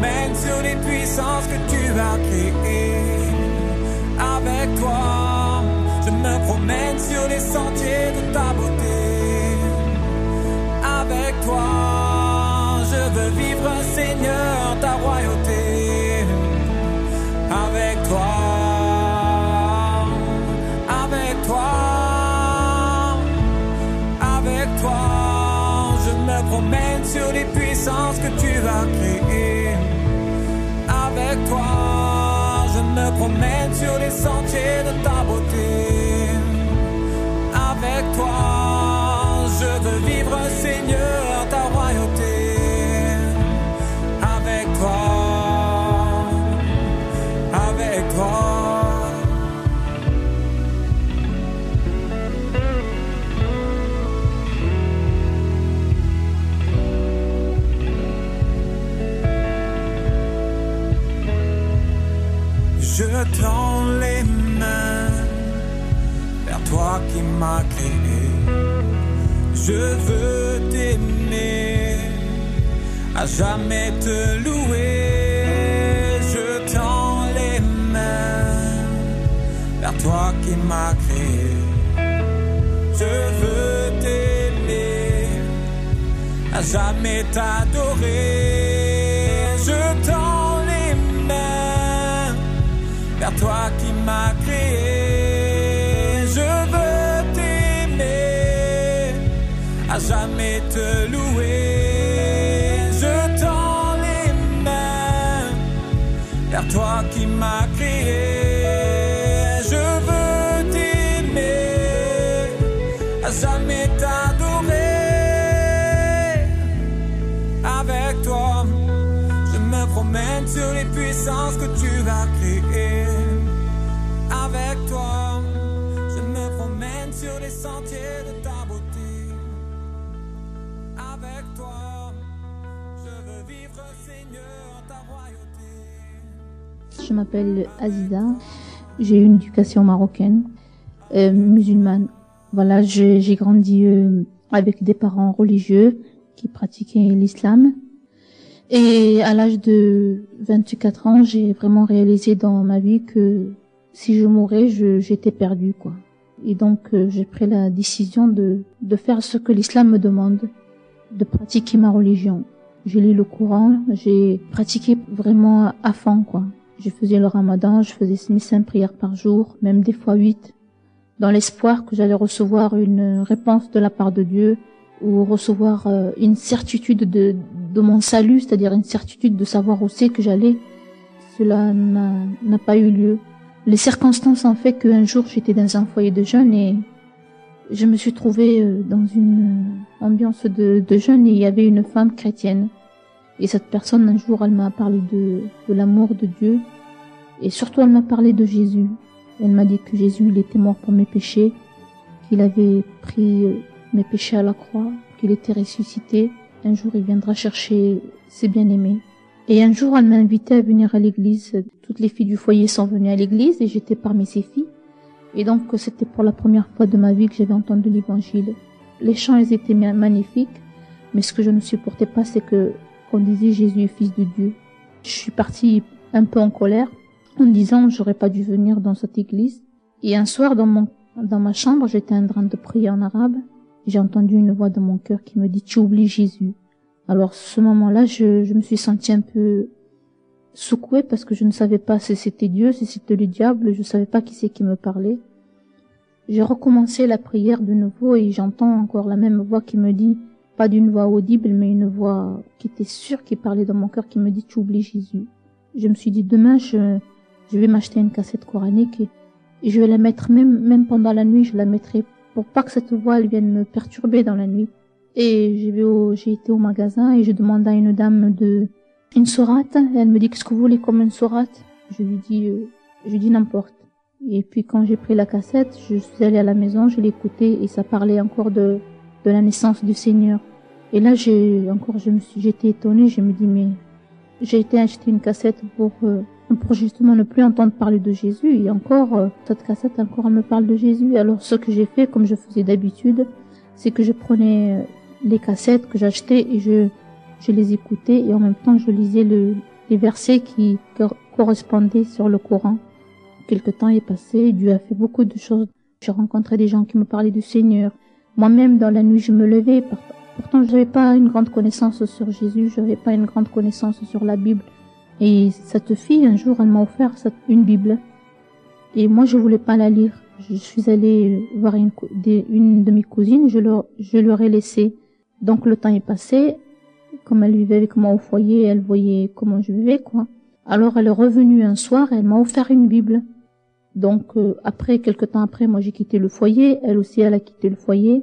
S5: promène sur les puissances que tu as créées. Avec toi, je me promène sur les sentiers de ta beauté. Avec toi, je veux vivre, Seigneur, ta royauté. Avec toi, avec toi, avec toi, je me promène sur les puissances que tu as créées. Avec toi, je me promène sur les sentiers de ta beauté. Avec toi, je veux vivre, Seigneur, ta royauté. Avec toi, avec toi. Je tends les mains vers toi qui m'as créé. Je veux t'aimer, à jamais te louer. Je tends les mains vers toi qui m'as créé. Je veux t'aimer, à jamais t'adorer. Je tends les mains vers toi qui m'as créé. Je veux t'aimer, à jamais te louer. Je tends les mains vers toi qui m'as créé. Je veux t'aimer, à jamais t'adorer. Avec toi, je me promène sur les puissances que tu as créées. Avec toi, je me promène sur les sentiers de ta beauté. Avec toi, je veux vivre, Seigneur, ta royauté.
S9: Je m'appelle Aziza, j'ai une éducation marocaine, euh, musulmane. Voilà, j'ai, j'ai grandi euh, avec des parents religieux qui pratiquaient l'islam. Et à l'âge de vingt-quatre ans, j'ai vraiment réalisé dans ma vie que si je mourais, je, j'étais perdue, quoi. Et donc, euh, j'ai pris la décision de, de faire ce que l'islam me demande, de pratiquer ma religion. J'ai lu le Coran, j'ai pratiqué vraiment à fond, quoi. Je faisais le ramadan, je faisais mes cinq prières par jour, même des fois huit, dans l'espoir que j'allais recevoir une réponse de la part de Dieu, ou recevoir euh, une certitude de, de mon salut, c'est-à-dire une certitude de savoir où c'est que j'allais. Cela n'a, n'a pas eu lieu. Les circonstances ont fait qu'un jour j'étais dans un foyer de jeunes et je me suis trouvée euh, dans une ambiance de, de jeunes et il y avait une femme chrétienne. Et cette personne, un jour, elle m'a parlé de, de l'amour de Dieu et surtout elle m'a parlé de Jésus. Elle m'a dit que Jésus, il était mort pour mes péchés, qu'il avait pris euh, mes péchés à la croix, qu'il était ressuscité. Un jour, il viendra chercher ses bien-aimés. Et un jour, elle m'a invité à venir à l'église. Toutes les filles du foyer sont venues à l'église et j'étais parmi ces filles. Et donc, c'était pour la première fois de ma vie que j'avais entendu l'évangile. Les chants, ils étaient magnifiques, mais ce que je ne supportais pas, c'est que qu'on disait Jésus est fils de Dieu. Je suis partie un peu en colère en disant j'aurais pas dû venir dans cette église. Et un soir, dans mon dans ma chambre, j'étais en train de prier en arabe. J'ai entendu une voix dans mon cœur qui me dit tu oublies Jésus. Alors, ce moment-là, je, je me suis sentie un peu secouée parce que je ne savais pas si c'était Dieu, si c'était le diable, je ne savais pas qui c'est qui me parlait. J'ai recommencé la prière de nouveau et j'entends encore la même voix qui me dit, pas d'une voix audible, mais une voix qui était sûre, qui parlait dans mon cœur, qui me dit tu oublies Jésus. Je me suis dit demain, je, je vais m'acheter une cassette coranique et, et je vais la mettre même, même pendant la nuit, je la mettrai pour pas que cette voix elle vienne me perturber dans la nuit. Et j'ai, au, j'ai été au magasin et je demande à une dame de une sourate. Et elle me dit qu'est-ce que vous voulez comme une sourate. Je lui dis, euh, je lui dis n'importe. Et puis quand j'ai pris la cassette, je suis allée à la maison, je l'ai écoutée et ça parlait encore de de la naissance du Seigneur. Et là j'ai encore, je me suis, j'étais étonnée. Je me dis mais j'ai été acheter une cassette pour euh, pour justement ne plus entendre parler de Jésus. Et encore euh, cette cassette encore elle me parle de Jésus. Alors ce que j'ai fait, comme je faisais d'habitude, c'est que je prenais euh, les cassettes que j'achetais et je je les écoutais et en même temps je lisais le les versets qui cor- correspondaient sur le Coran. Quelque temps est passé, Dieu a fait beaucoup de choses. J'ai rencontré des gens qui me parlaient du Seigneur. Moi-même, dans la nuit, je me levais. Pourtant, je n'avais pas une grande connaissance sur Jésus, je n'avais pas une grande connaissance sur la Bible. Et cette fille, un jour, elle m'a offert une Bible. Et moi, je voulais pas la lire. Je suis allée voir une, des, une de mes cousines, je leur, je leur ai laissé. Donc, le temps est passé. Comme elle vivait avec moi au foyer, elle voyait comment je vivais, quoi. Alors, elle est revenue un soir et elle m'a offert une Bible. Donc, euh, après, quelque temps après, moi, j'ai quitté le foyer. Elle aussi, elle a quitté le foyer.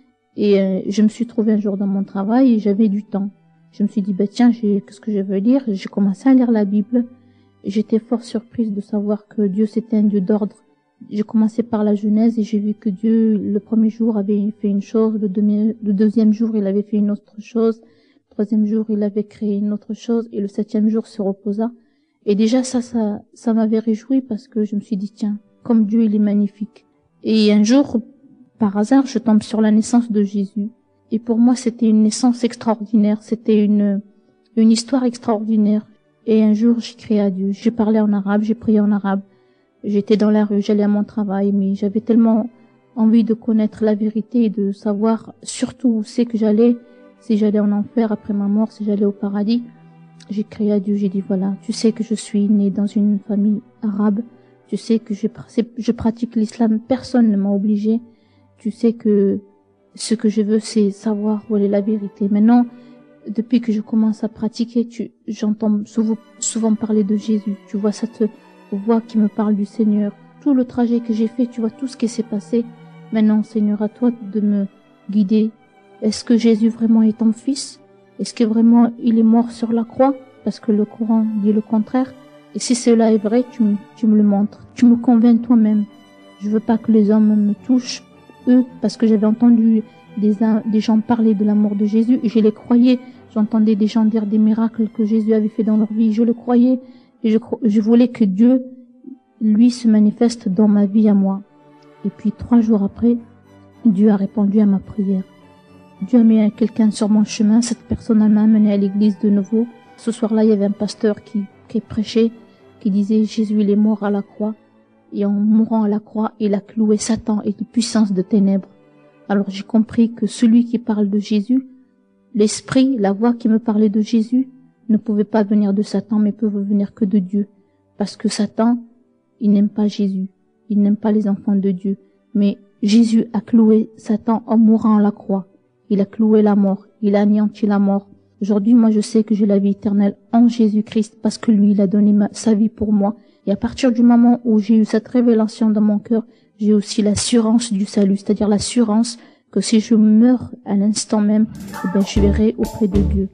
S9: Et euh, je me suis trouvée un jour dans mon travail et j'avais du temps. Je me suis dit, bah, tiens, j'ai, qu'est-ce que je veux lire? J'ai commencé à lire la Bible. Et j'étais fort surprise de savoir que Dieu, c'était un Dieu d'ordre. J'ai commencé par la Genèse et j'ai vu que Dieu, le premier jour, avait fait une chose. Le, demi, le deuxième jour, il avait fait une autre chose. Le troisième jour, il avait créé une autre chose. Et le septième jour se reposa. Et déjà, ça, ça, ça m'avait réjoui parce que je me suis dit, tiens, comme Dieu, il est magnifique. Et un jour, par hasard, je tombe sur la naissance de Jésus. Et pour moi, c'était une naissance extraordinaire. C'était une, une histoire extraordinaire. Et un jour, j'ai crié à Dieu. J'ai parlé en arabe, j'ai prié en arabe. J'étais dans la rue, j'allais à mon travail, mais j'avais tellement envie de connaître la vérité et de savoir surtout où c'est que j'allais, si j'allais en enfer après ma mort, si j'allais au paradis. J'ai crié à Dieu, j'ai dit voilà, tu sais que je suis née dans une famille arabe, tu sais que je, je pratique l'islam, personne ne m'a obligé, tu sais que ce que je veux c'est savoir où est la vérité. Maintenant, depuis que je commence à pratiquer, tu, j'entends souvent, souvent parler de Jésus, tu vois cette voix qui me parle du Seigneur, tout le trajet que j'ai fait, tu vois tout ce qui s'est passé. Maintenant, Seigneur, à toi de me guider. Est-ce que Jésus vraiment est ton fils? Est-ce que vraiment il est mort sur la croix? Parce que le Coran dit le contraire. Et si cela est vrai, tu me, tu me le montres. Tu me convaincs toi-même. Je veux pas que les hommes me touchent, eux, parce que j'avais entendu des, des gens parler de la mort de Jésus et je les croyais. J'entendais des gens dire des miracles que Jésus avait fait dans leur vie. Je le croyais et je, je voulais que Dieu, lui, se manifeste dans ma vie à moi. Et puis trois jours après, Dieu a répondu à ma prière. Dieu a mis quelqu'un sur mon chemin. Cette personne m'a amené à l'église de nouveau. Ce soir-là, il y avait un pasteur qui, qui prêchait, qui disait Jésus il est mort à la croix. Et en mourant à la croix, il a cloué Satan et les puissances de ténèbres. Alors j'ai compris que celui qui parle de Jésus, l'esprit, la voix qui me parlait de Jésus, ne pouvait pas venir de Satan, mais peut venir que de Dieu. Parce que Satan, il n'aime pas Jésus. Il n'aime pas les enfants de Dieu. Mais Jésus a cloué Satan en mourant à la croix. Il a cloué la mort. Il a anéanti la mort. Aujourd'hui, moi, je sais que j'ai la vie éternelle en Jésus-Christ parce que lui, il a donné ma, sa vie pour moi. Et à partir du moment où j'ai eu cette révélation dans mon cœur, j'ai aussi l'assurance du salut, c'est-à-dire l'assurance que si je meurs à l'instant même, eh bien, je verrai auprès de Dieu.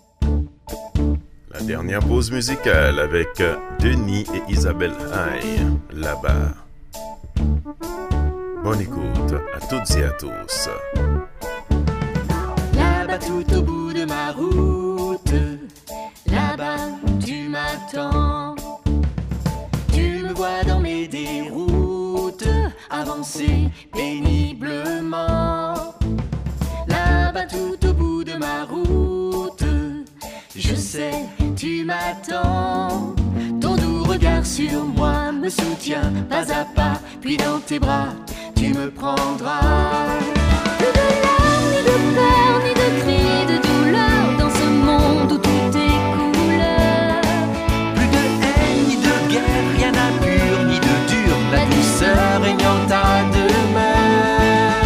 S2: La dernière pause musicale avec Denis et Isabelle Haye, là-bas. Bonne écoute à toutes et à tous.
S3: Là-bas tout au bout de ma route, là-bas tu m'attends. Tu me vois dans mes déroutes, avancer péniblement. Là-bas tout au bout de ma route, je sais, tu m'attends. Ton doux regard sur moi me soutient pas à pas, puis dans tes bras tu me prendras. Plus de larmes, ni de peur, ni de cris de douleur dans ce monde où tout est couleur.
S10: Plus de haine, ni de guerre, rien d'impur, ni de dur, la douceur régnant ta demeure.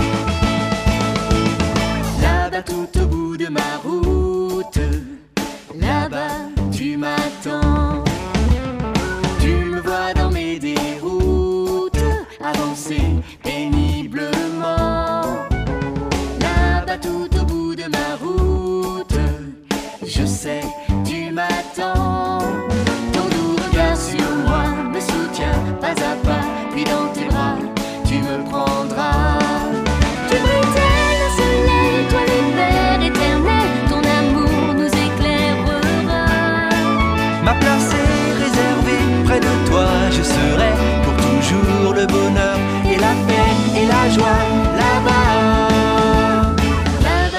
S3: Là-bas tout au bout de ma route, là-bas tu m'attends. Tu me vois dans mes déroutes, avancer péniblement. Là-bas tout au bout de ma route, je sais, tu m'attends. Ton doux regard sur moi me soutient pas à pas, puis dans tes bras tu me prendras. Tu brilles tel un soleil, toi l'hiver éternel, ton amour nous éclairera.
S10: Ma place est réservée, près de toi je serai pour toujours le bonheur et la paix et la joie là-bas.
S3: Là-bas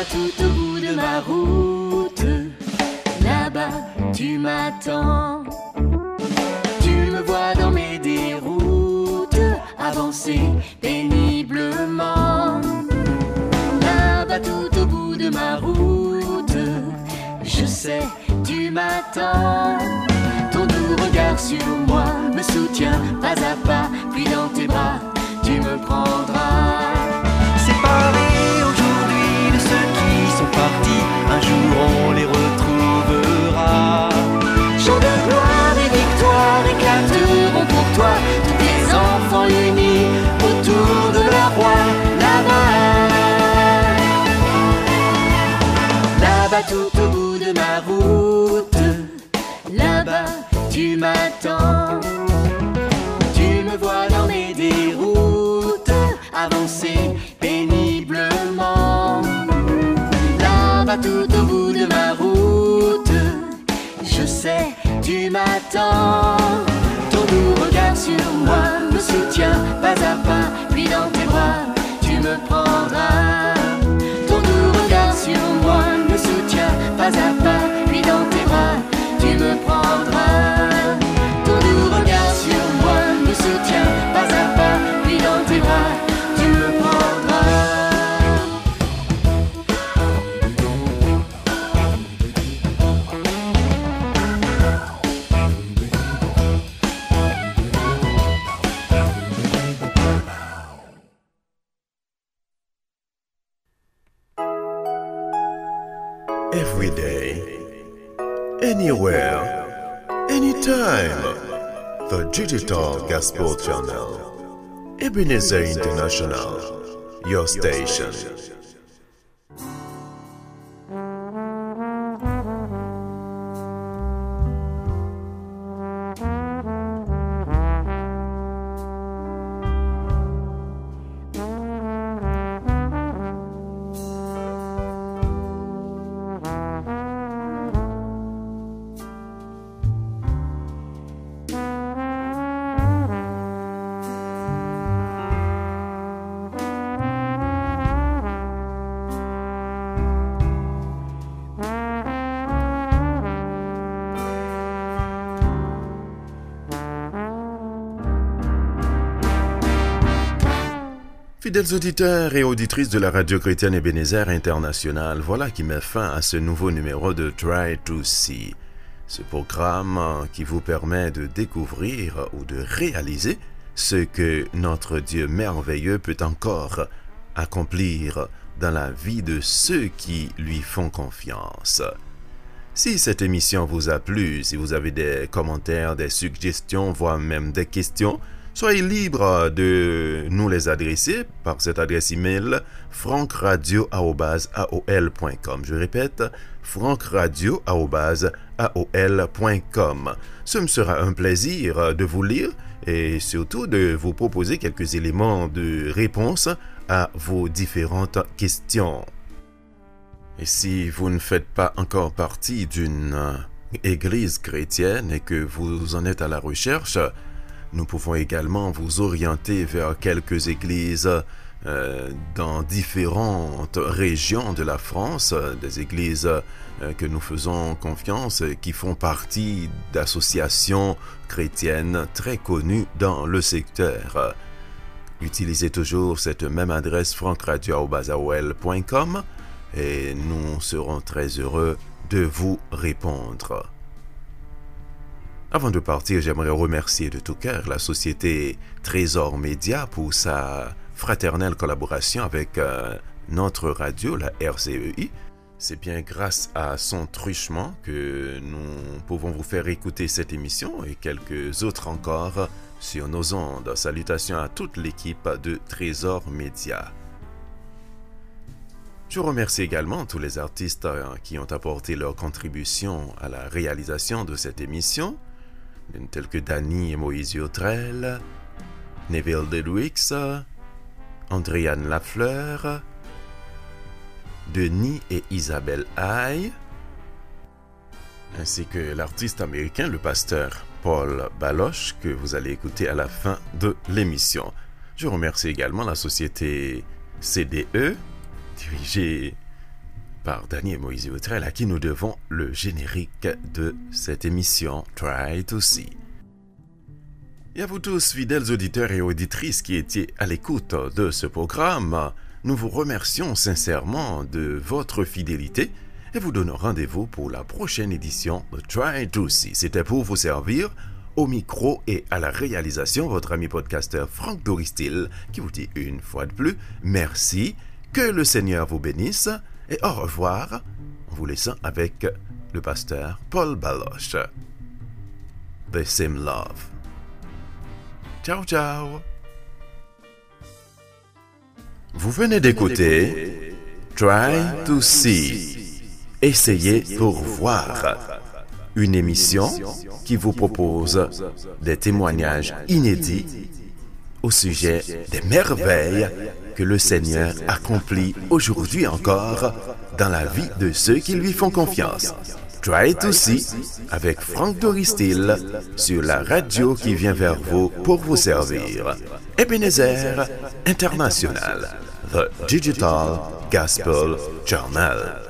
S10: m'attends. Tu me vois dans mes déroutes, avancer péniblement. Là-bas tout au bout de ma route, je sais, tu m'attends. Ton doux regard sur moi me soutient pas à pas, puis dans tes bras, tu me prendras. Séparés aujourd'hui de ceux qui sont partis, un jour on les retrouvera. Chants de gloire et victoire éclateront pour toi, tous tes enfants unis autour de leur roi. Là-bas, là-bas tout au bout de ma route, là-bas tu m'attends. Tu me vois dans mes déroutes, avancer péniblement. Là-bas tout au bout de ma route, je sais, tu m'attends. Ton doux regard sur moi me soutient pas à pas, puis dans tes bras, tu me prendras. Ton doux regard sur moi me soutient pas à pas, puis dans tes bras, tu me prendras. Ton doux regard sur moi me soutient pas à pas, puis dans tes bras, tu me prendras.
S2: Every day, anywhere, anytime. The Digital Gospel Channel. Ebenezer International, your station. Fidèles auditeurs et auditrices de la radio chrétienne Ebenezer International, voilà qui met fin à ce nouveau numéro de Try to See. Ce programme qui vous permet de découvrir ou de réaliser ce que notre Dieu merveilleux peut encore accomplir dans la vie de ceux qui lui font confiance. Si cette émission vous a plu, si vous avez des commentaires, des suggestions, voire même des questions, soyez libre de nous les adresser par cette adresse email frankradio arobase a o l point com. Je répète, frankradio arobase a o l point com. Ce me sera un plaisir de vous lire et surtout de vous proposer quelques éléments de réponse à vos différentes questions. Et si vous ne faites pas encore partie d'une église chrétienne et que vous en êtes à la recherche, nous pouvons également vous orienter vers quelques églises euh, dans différentes régions de la France, des églises euh, que nous faisons confiance, qui font partie d'associations chrétiennes très connues dans le secteur. Utilisez toujours cette même adresse frankradio arobase a o l point com et nous serons très heureux de vous répondre. Avant de partir, j'aimerais remercier de tout cœur la société Trésor Média pour sa fraternelle collaboration avec euh, notre radio, la R C E I. C'est bien grâce à son truchement que nous pouvons vous faire écouter cette émission et quelques autres encore sur nos ondes. Salutations à toute l'équipe de Trésor Média. Je remercie également tous les artistes qui ont apporté leur contribution à la réalisation de cette émission, tels que Danny et Moïse Yotrel, Neville Dedwix, Andréane Lafleur, Denis et Isabelle Haye, ainsi que l'artiste américain, le pasteur Paul Baloche, que vous allez écouter à la fin de l'émission. Je remercie également la société C D E, dirigée par Daniel Moïse Outrel, à qui nous devons le générique de cette émission Try to See. Et à vous tous, fidèles auditeurs et auditrices qui étiez à l'écoute de ce programme, nous vous remercions sincèrement de votre fidélité et vous donnons rendez-vous pour la prochaine édition de Try to See. C'était pour vous servir au micro et à la réalisation votre ami podcasteur Franck Doristil qui vous dit une fois de plus merci, que le Seigneur vous bénisse et au revoir en vous laissant avec le pasteur Paul Baloche. The Same Love. Ciao, ciao. Vous venez d'écouter Try to See. Essayez pour voir. Une émission qui vous propose des témoignages inédits au sujet des merveilles que le Seigneur accomplit aujourd'hui encore dans la vie de ceux qui lui font confiance. Try to See avec Franck Doristil sur la radio qui vient vers vous pour vous servir. Ebenezer International, The Digital Gospel Journal.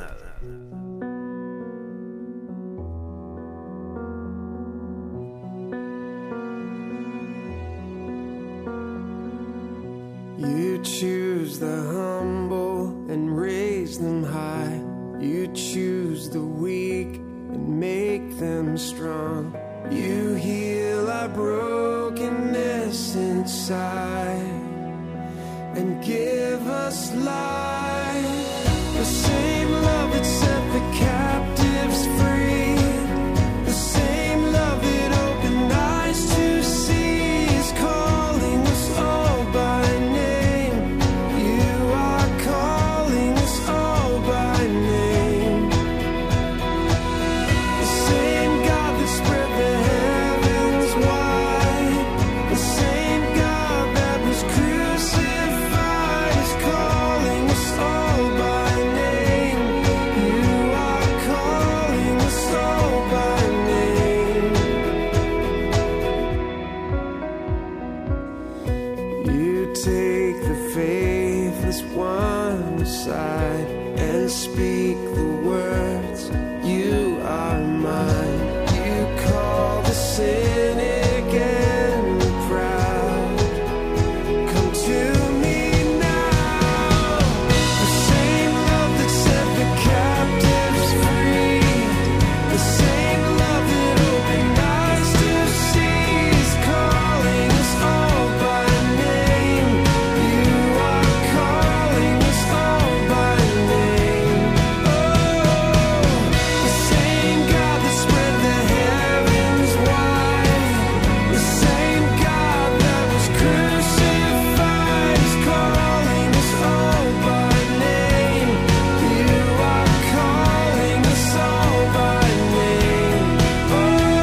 S5: You choose the humble and raise them high. You choose the weak and make them strong. You heal our brokenness inside and give us life. The same love that set the captives free, the same love that opened eyes to see is calling us all by name. You are calling us all by name. The same God that spread the heavens wide, the same God that was crucified is calling us all by name. You are calling us all by name. You take the faithless one aside and speak the words, you are mine. You call the cynic and the proud, come to me now. The same love that set the captives free, the same love that opened eyes to see is calling us all by name. You are calling us all by name. Oh, the same God that spread the heavens wide, the same God that was crucified is calling us all by name. You are calling us all by name. Oh,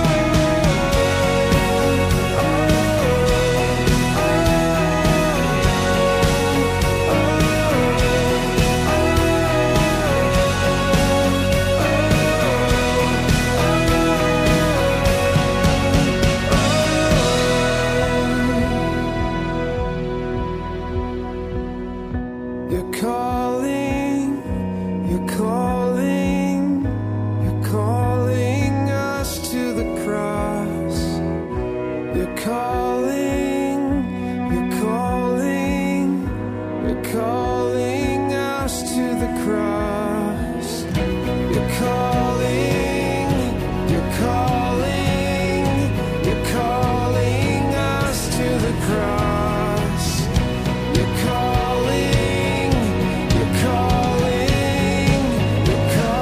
S5: you're calling, you're calling, you're calling us to the cross. You're calling, you're calling, you're calling us to the cross. You're calling, you're calling, you're calling us to the cross. You're calling, you're calling, you're calling.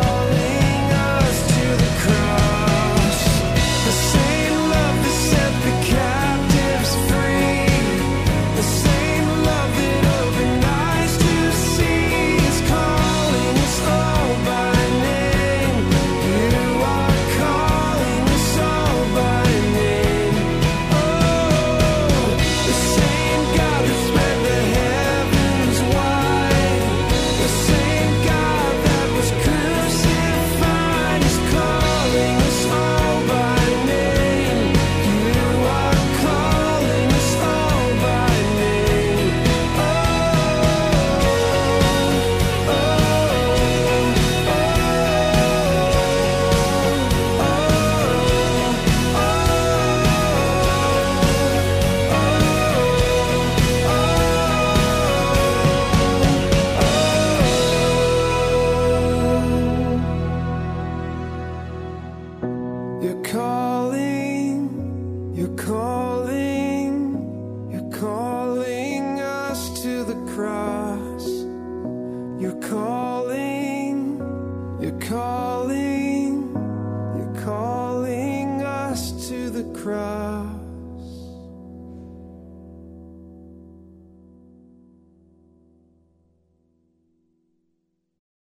S5: You're calling, you're calling.